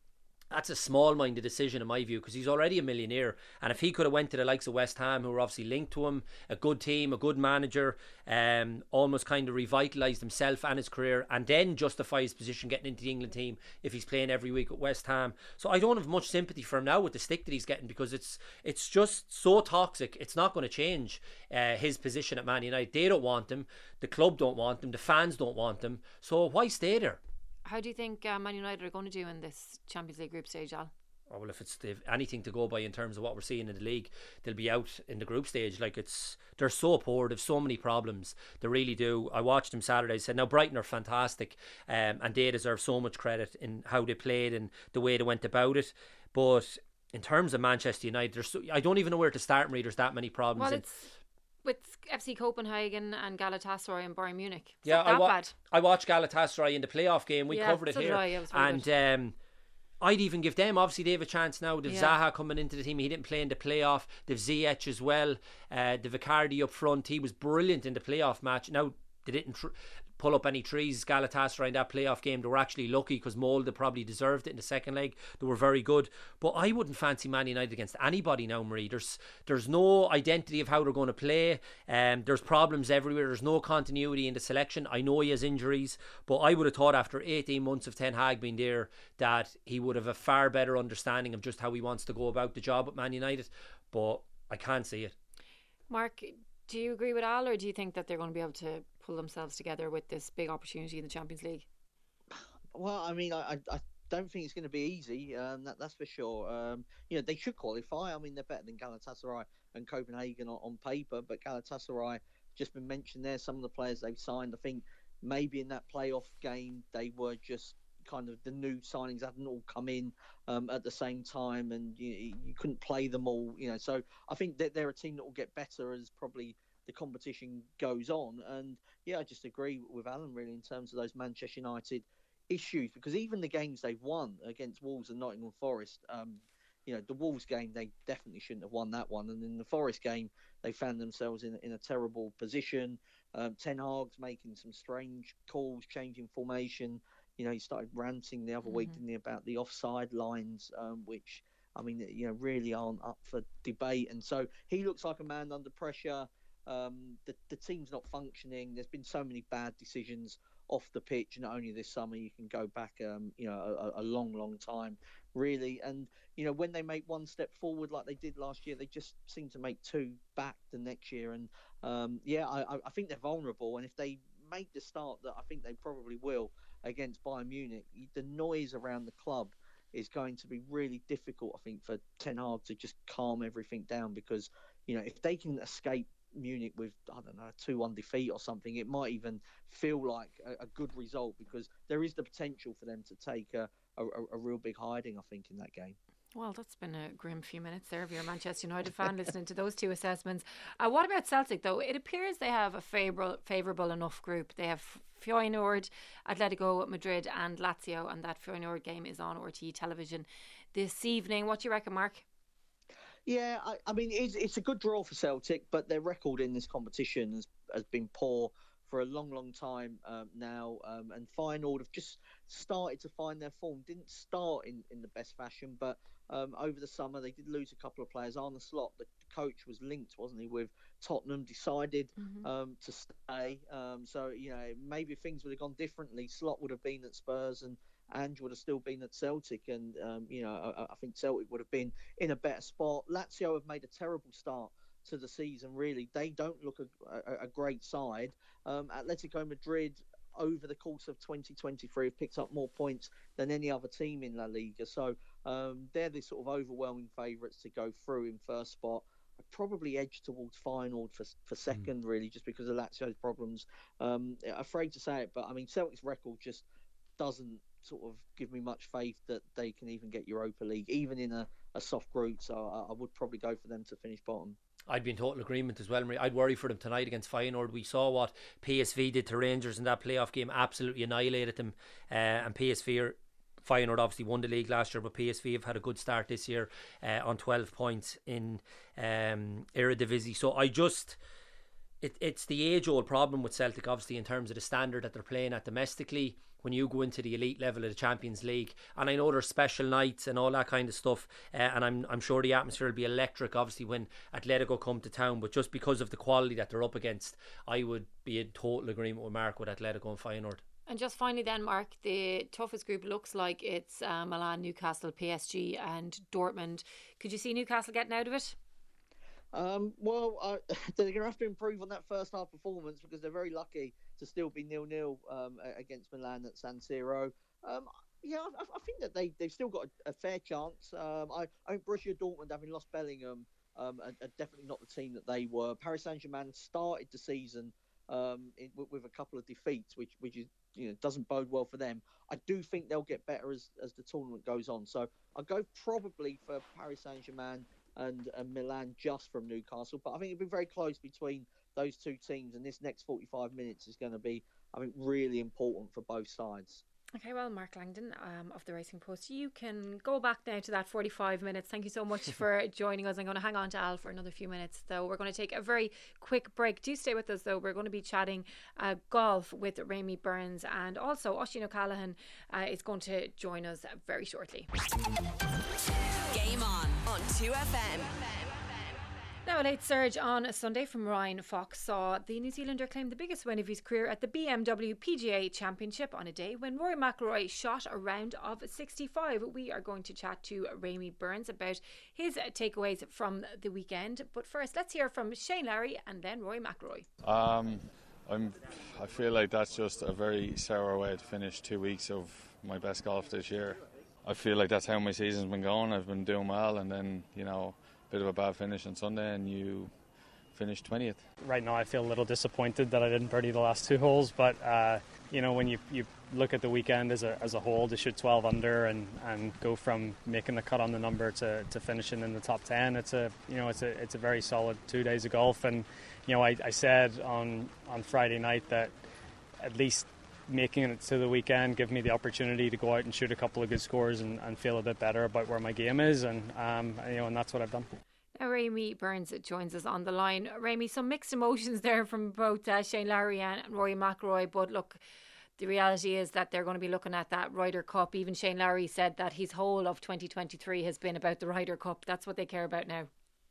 a small-minded decision in my view, because he's already a millionaire. And if he could have went to the likes of West Ham, who are obviously linked to him, a good team, a good manager, almost kind of revitalised himself and his career, and then justify his position getting into the England team if he's playing every week at West Ham. So I don't have much sympathy for him now with the stick that he's getting, because it's just so toxic. It's not going to change his position at Man United. They don't want him, the club don't want him, the fans don't want him, so why stay there?
How do you think Man United are going to do in this Champions League group stage, Al?
Oh, well, if they've anything to go by in terms of what we're seeing in the league, they'll be out in the group stage. They're so poor, they've so many problems, they really do. I watched them Saturday. I said, now Brighton are fantastic, and they deserve so much credit in how they played and the way they went about it. But in terms of Manchester United, I don't even know where to start, Marie. There's that many problems.
Well, it's with FC Copenhagen and Galatasaray and Bayern Munich. It's
yeah,
not that bad.
I watched Galatasaray in the playoff game. We covered it
so
here. And I'd even give them, obviously they have a chance now. They've Zaha coming into the team. He didn't play in the playoff. They've Ziyech as well. The Vicardi up front. He was brilliant in the playoff match. Now, they didn't pull up any trees, Galatasaray, in that playoff game. They were actually lucky, because Molde probably deserved it in the second leg. They were very good. But I wouldn't fancy Man United against anybody now, Marie. There's no identity of how they're going to play. There's problems everywhere. There's no continuity in the selection. I know he has injuries, but I would have thought after 18 months of Ten Hag being there that he would have a far better understanding of just how he wants to go about the job at Man United. But I can't see it.
Mark, do you agree with Al, or do you think that they're going to be able to pull themselves together with this big opportunity in the Champions League?
Well, I mean, I don't think it's going to be easy. That's for sure. They should qualify. I mean, they're better than Galatasaray and Copenhagen on paper, but Galatasaray, just been mentioned there, some of the players they've signed, I think maybe in that playoff game they were just kind of the new signings hadn't all come in at the same time, and you couldn't play them all. So I think that they're a team that will get better as probably the competition goes on. And I just agree with Alan really in terms of those Manchester United issues, because even the games they've won against Wolves and Nottingham Forest, the Wolves game, they definitely shouldn't have won that one. And in the Forest game, they found themselves in a terrible position. Ten Hag's making some strange calls, changing formation. He started ranting the other week, didn't he, about the offside lines, which, I mean, really aren't up for debate. And so he looks like a man under pressure. The team's not functioning. There's been so many bad decisions off the pitch, not only this summer, you can go back a long time really. And when they make one step forward like they did last year, they just seem to make two back the next year. And I think they're vulnerable, and if they make the start that I think they probably will against Bayern Munich, the noise around the club is going to be really difficult, I think, for Ten Hag to just calm everything down, because if they can escape Munich with, I don't know, a 2-1 defeat or something, it might even feel like a good result, because there is the potential for them to take a real big hiding, I think, in that game.
Well, that's been a grim few minutes there if you're a Manchester United fan listening to those two assessments. What about Celtic, though? It appears they have a favourable enough group. They have Feyenoord, Atletico Madrid and Lazio, and that Feyenoord game is on RTE television this evening. What do you reckon, Mark?
Yeah, I mean, it's a good draw for Celtic, but their record in this competition has been poor for a long time now. And Feyenoord have just started to find their form. Didn't start in the best fashion, but over the summer they did lose a couple of players. Arne Slot, the coach, was linked, wasn't he, with Tottenham, decided to stay. So, maybe if things would have gone differently, Slot would have been at Spurs and Ange would have still been at Celtic, and I think Celtic would have been in a better spot. Lazio have made a terrible start to the season, really. They don't look a great side. Atletico Madrid, over the course of 2023, have picked up more points than any other team in La Liga. So they're the sort of overwhelming favourites to go through in first spot. I'd probably edge towards Feyenoord for second, really, just because of Lazio's problems. Afraid to say it, but I mean, Celtic's record just doesn't sort of give me much faith that they can even get Europa League, even in a soft group. So I would probably go for them to finish bottom.
I'd be in total agreement as well, Marie. I'd worry for them tonight against Feyenoord. We saw what PSV did to Rangers in that playoff game, absolutely annihilated them. And Feyenoord obviously won the league last year, but PSV have had a good start this year on 12 points in Eredivisie. So it's the age-old problem with Celtic, obviously, in terms of the standard that they're playing at domestically when you go into the elite level of the Champions League. And I know there's special nights and all that kind of stuff, and I'm sure the atmosphere will be electric, obviously, when Atletico come to town, but just because of the quality that they're up against, I would be in total agreement with Mark with Atletico and Feyenoord.
And just finally then, Mark, the toughest group looks like it's Milan, Newcastle, PSG and Dortmund. Could you see Newcastle getting out of it?
Well, they're going to have to improve on that first half performance, because they're very lucky to still be 0-0 against Milan at San Siro. I think that they've still got a fair chance. I think Borussia Dortmund, having lost Bellingham, are definitely not the team that they were. Paris Saint-Germain started the season with a couple of defeats, which is, doesn't bode well for them. I do think they'll get better as the tournament goes on. So I'll go probably for Paris Saint-Germain and Milan just from Newcastle. But I think it'll be very close between those two teams, and this next 45 minutes is going to be, I think, really important for both sides.
Okay, well, Mark Langdon of the Racing Post, you can go back now to that 45 minutes. Thank you so much for joining us. I'm going to hang on to Al for another few minutes, though. We're going to take a very quick break. Do stay with us, though. We're going to be chatting golf with Raimi Burns, and also Oisin O'Callaghan is going to join us very shortly.
Game on 2FM.
Now, a late surge on a Sunday from Ryan Fox saw the New Zealander claim the biggest win of his career at the BMW PGA Championship on a day when Rory McIlroy shot a round of 65. We are going to chat to Raimi Burns about his takeaways from the weekend. But first, let's hear from Shane Lowry and then Rory McIlroy.
I feel like that's just a very sour way to finish 2 weeks of my best golf this year. I feel like that's how my season's been going. I've been doing well, and then, you know, a bit of a bad finish on Sunday, and you finish 20th.
Right now I feel a little disappointed that I didn't birdie the last 2 holes, but you know, when you look at the weekend as a whole, to shoot 12 under and go from making the cut on the number to finishing in the top 10, it's a very solid 2 days of golf. And you know, I said on Friday night that at least making it to the weekend give me the opportunity to go out and shoot a couple of good scores and feel a bit better about where my game is, and you know, and that's what I've done.
Now, Raimi Burns joins us on the line. Raimi, some mixed emotions there from both Shane Lowry and Rory McIlroy, but look, the reality is that they're going to be looking at that Ryder Cup. Even Shane Lowry said that his whole of 2023 has been about the Ryder Cup. That's what they care about now.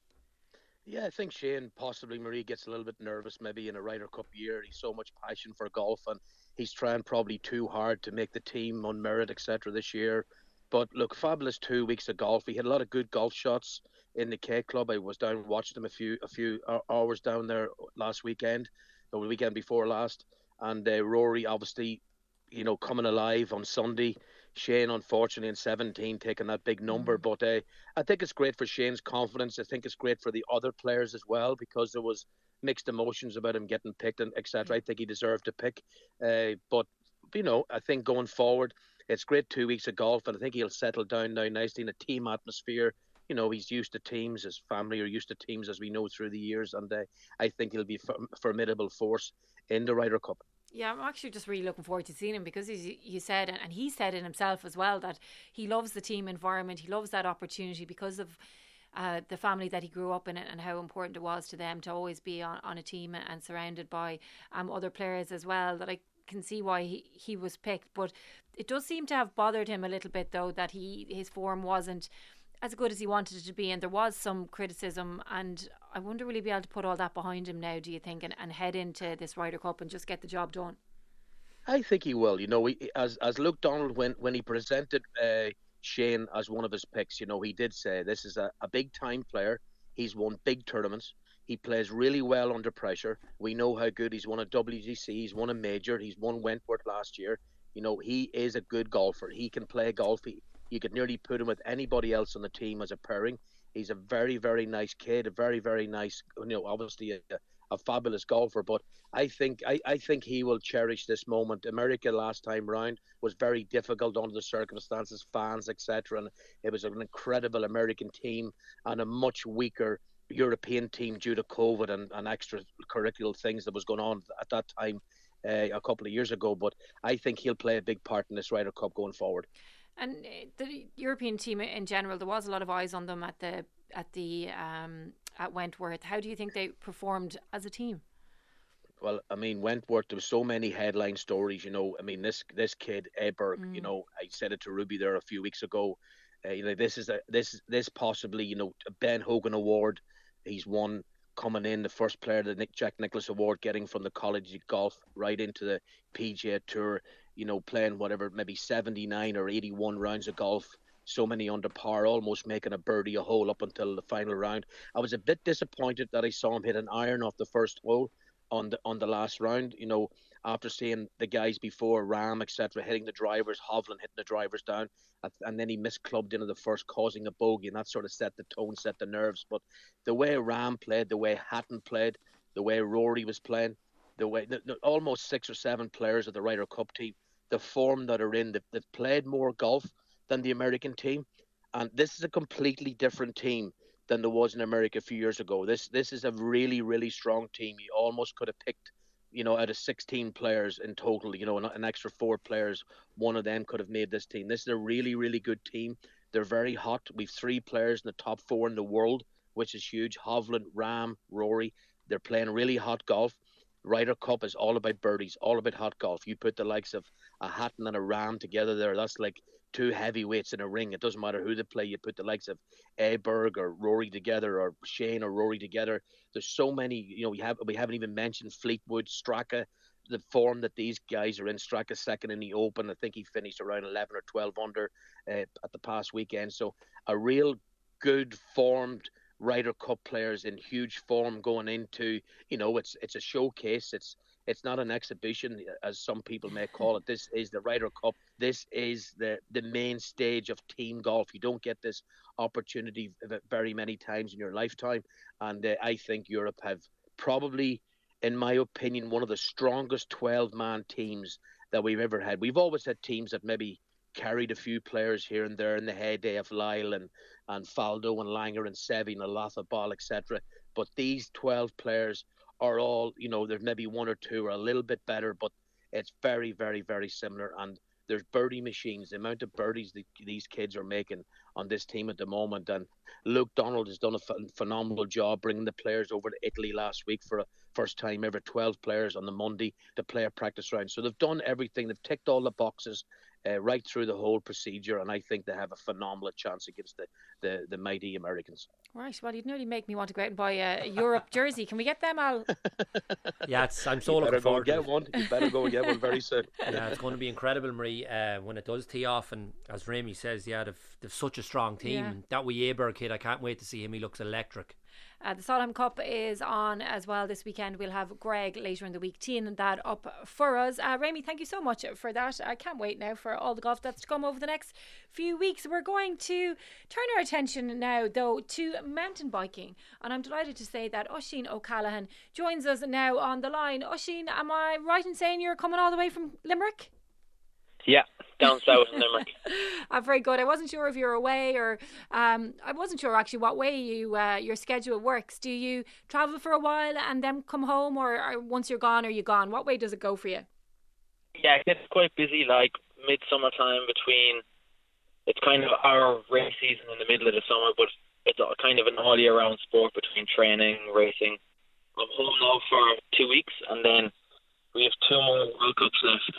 Yeah, I think Shane, possibly Marie, gets a little bit nervous maybe in a Ryder Cup year. He's so much passion for golf, and he's trying probably too hard to make the team on merit, etc. this year. But look, fabulous 2 weeks of golf. He had a lot of good golf shots in the K Club. I was down watching him a few hours down there last weekend, or the weekend before last. And Rory, obviously, you know, coming alive on Sunday. Shane, unfortunately, in 17, taking that big number. But I think it's great for Shane's confidence. I think it's great for the other players as well, because there was mixed emotions about him getting picked and etc. I think he deserved to pick. But, you know, I think going forward, it's great 2 weeks of golf, and I think he'll settle down now nicely in a team atmosphere. You know, he's used to teams, his family are used to teams, as we know through the years, and I think he'll be a formidable force in the Ryder Cup.
Yeah, I'm actually just really looking forward to seeing him, because you said, and he said it himself as well, that he loves the team environment, he loves that opportunity because of the family that he grew up in, and how important it was to them to always be on a team and surrounded by other players as well, that I can see why he was picked. But it does seem to have bothered him a little bit, though, that his form wasn't as good as he wanted it to be, and there was some criticism, and I wonder, will he be able to put all that behind him now, do you think, and head into this Ryder Cup and just get the job done?
I think he will. You know, as Luke Donald, when he presented Shane as one of his picks, you know, he did say this is a big time player. He's won big tournaments. He plays really well under pressure. We know how good he's won a WGC. He's won a major. He's won Wentworth last year. You know, he is a good golfer. He can play golf. You could nearly put him with anybody else on the team as a pairing. He's a very, very nice kid, a very, very nice, you know, obviously a fabulous golfer. But I think he will cherish this moment. America last time round was very difficult under the circumstances, fans, etc. And it was an incredible American team and a much weaker European team due to COVID and extracurricular things that was going on at that time a couple of years ago. But I think he'll play a big part in this Ryder Cup going forward.
And the European team in general, there was a lot of eyes on them at Wentworth. How do you think they performed as a team?
Well, I mean, Wentworth, there was so many headline stories, you know. I mean, this kid, Eberg, you know, I said it to Ruby there a few weeks ago. You know, this possibly, you know, a Ben Hogan Award. He's won coming in, the first player, the Jack Nicklaus Award, getting from the college golf right into the PGA Tour. You know, playing whatever, maybe 79 or 81 rounds of golf, so many under par, almost making a birdie a hole up until the final round. I was a bit disappointed that I saw him hit an iron off the first hole on the last round. You know, after seeing the guys before, Rahm, etc., hitting the drivers, Hovland hitting the drivers down, and then he misclubbed into the first, causing a bogey, and that sort of set the tone, set the nerves. But the way Rahm played, the way Hatton played, the way Rory was playing, the way almost 6 or 7 players of the Ryder Cup team, the form that are in, they've played more golf than the American team, and this is a completely different team than there was in America a few years ago. This is a really, really strong team. You almost could have picked, you know, out of 16 players in total, you know, an extra 4 players, one of them could have made this team. This is a really, really good team. They're very hot. We've 3 players in the top 4 in the world, which is huge. Hovland, Rahm, Rory. They're playing really hot golf. Ryder Cup is all about birdies, all about hot golf. You put the likes of a Hatton and a Rahm together there, that's like 2 heavyweights in a ring. It doesn't matter who they play. You put the likes of Eberg or Rory together, or Shane or Rory together. There's so many, you know, we haven't even mentioned Fleetwood, Straka, the form that these guys are in. Straka second in the Open. I think he finished around 11 or 12 under at the past weekend. So a real good formed Ryder Cup players in huge form going into, you know, it's a showcase. It's not an exhibition, as some people may call it. This is the Ryder Cup. This is the main stage of team golf. You don't get this opportunity very many times in your lifetime. And I think Europe have probably, in my opinion, one of the strongest 12-man teams that we've ever had. We've always had teams that maybe carried a few players here and there in the heyday of Lyle and Faldo and Langer and Seve and Alatha Ball, etc. But these 12 players are all, there's maybe one or two are a little bit better, but it's very, very, very similar. And there's birdie machines. The amount of birdies these kids are making on this team at the moment. And Luke Donald has done a phenomenal job bringing the players over to Italy last week for a first time ever, 12 players on the Monday to play a practice round. So they've done everything. They've ticked all the boxes right through the whole procedure. And I think they have a phenomenal chance against the mighty Americans.
Right, well, you'd nearly make me want to go out and buy a Europe jersey. Can we get them, Al?
Yeah, I'm so looking forward to it.
You better go and get one very soon.
Yeah, it's going to be incredible, Marie, when it does tee off. And as Rémi says, yeah, they've such a strong team.
Yeah.
And that wee Aberg kid, I can't wait to see him. He looks electric.
The Solheim Cup is on as well this weekend. We'll have Greg later in the week teeing that up for us. Rémi, thank you so much for that. I can't wait now for all the golf that's to come over the next few weeks. We're going to turn our attention now, though, to mountain biking. And I'm delighted to say that Oisín O'Callaghan joins us now on the line. Oisín, am I right in saying you're coming all the way from Limerick?
Yeah, down south in Limerick.
Very good. I wasn't sure if you're away or I wasn't sure actually what way your schedule works. Do you travel for a while and then come home, or once you're gone, are you gone? What way does it go for you?
Yeah, it gets quite busy, like midsummer time between, it's kind of our race season in the middle of the summer, but it's kind of an all year round sport between training, racing. I'm home now for 2 weeks, and then we have 2 more World Cups left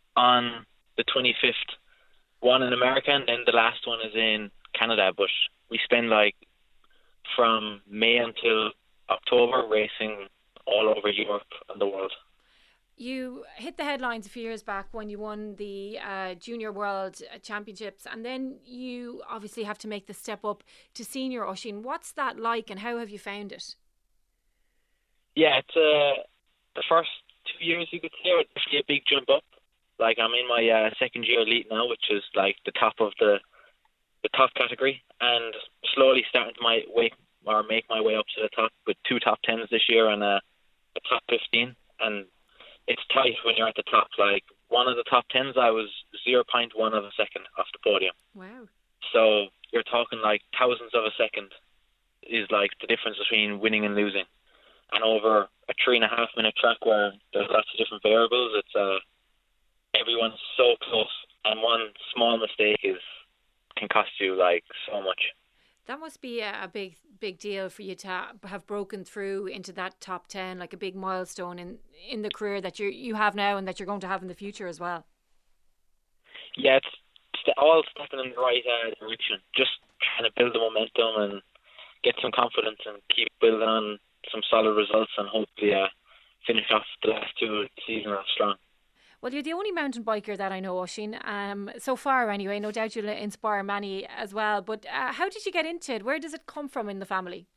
on the 25th, one in America, and then the last one is in Canada. But we spend from May until October racing all over Europe and the world.
You hit the headlines a few years back when you won the Junior World Championships, and then you obviously have to make the step up to senior, Oisín. What's that like, and how have you found it?
Yeah, it's the first 2 years, you could say, it's definitely a big jump up. I'm in my second year elite now, which is the top of the top category, and slowly starting to make my way up to the top with 2 top 10s this year and a top 15. And it's tight when you're at the top. One of the top 10s, I was 0.1 of a second off the podium.
Wow.
So you're talking thousandths of a second is the difference between winning and losing. And over a 3.5 minute track where there's lots of different variables, it's everyone's so close, and one small mistake can cost you so much.
That must be a big deal for you to have broken through into that top 10, a big milestone in the career that you have now and that you're going to have in the future as well.
Yeah, it's all stepping in the right direction. Just trying to build the momentum and get some confidence and keep building on some solid results, and hopefully finish off the last 2 of the season off strong.
Well, you're the only mountain biker that I know, Oisín, so far anyway. No doubt you'll inspire many as well. But how did you get into it? Where does it come from in the family?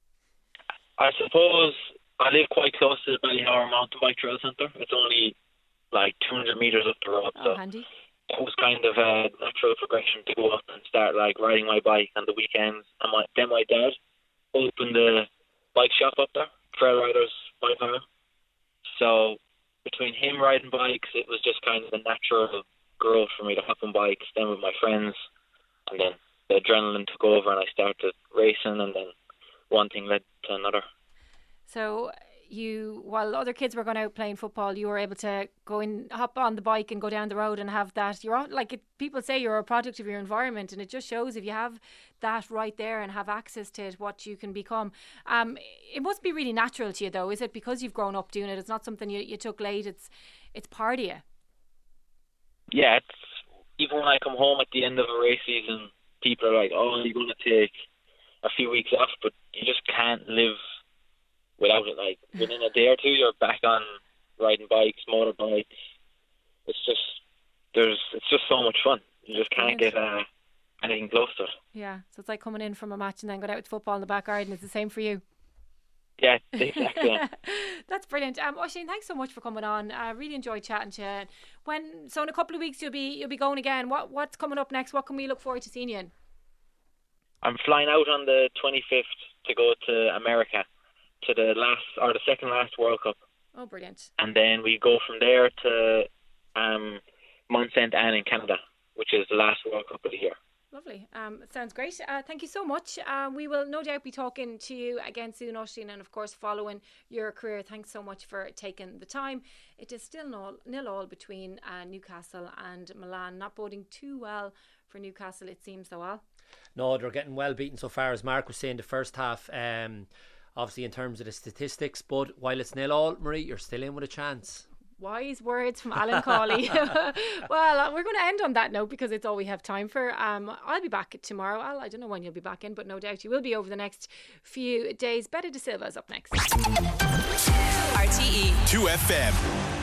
I suppose I live quite close to the Ballyhour Mountain Bike Trail Centre. It's only 200 metres up the road. So
handy.
It was kind of a natural progression to go up and start riding my bike on the weekends. And then my dad opened the bike shop up there, Trail Riders Bike Hire. So between him riding bikes, it was just kind of the natural growth for me to hop on bikes, then with my friends, and then the adrenaline took over and I started racing, and then one thing led to another.
So while other kids were going out playing football, you were able to go and hop on the bike and go down the road and have that. People say you're a product of your environment, and it just shows if you have that right there and have access to it, what you can become. It must be really natural to you, though. Is it because you've grown up doing it? It's not something you took late. It's part of you.
Yeah, even when I come home at the end of a race season, people are like, "Oh, you're going to take a few weeks off," but you just can't live without it. Within a day or two, you're back on riding bikes, motorbikes. It's just so much fun. You just can't get anything close to it.
Yeah, so it's like coming in from a match and then going out to football in the back garden. It's the same for you.
Yeah, exactly.
That's brilliant. Oisín, thanks so much for coming on. I really enjoyed chatting to you. So in a couple of weeks you'll be going again. What's coming up next? What can we look forward to seeing you in?
I'm flying out on the 25th to go to America to the second last World Cup.
Oh, brilliant.
And then we go from there to Mont Saint Anne in Canada, which is the last World Cup of the year.
Lovely. Sounds great. Thank you so much. We will no doubt be talking to you again soon, Oisín, and of course following your career. Thanks so much for taking the time. It is still 0-0 between Newcastle and Milan. Not boding too well for Newcastle, it seems, though, Al.
No, they're getting well beaten so far, as Mark was saying, the first half. Obviously in terms of the statistics, but while it's 0-0, Marie, you're still in with a chance.
Wise words from Alan Cawley. Well, we're going to end on that note because it's all we have time for. I'll be back tomorrow. I don't know when you'll be back in, but no doubt you will be over the next few days. Betta De Silva is up next.
RTE
2FM.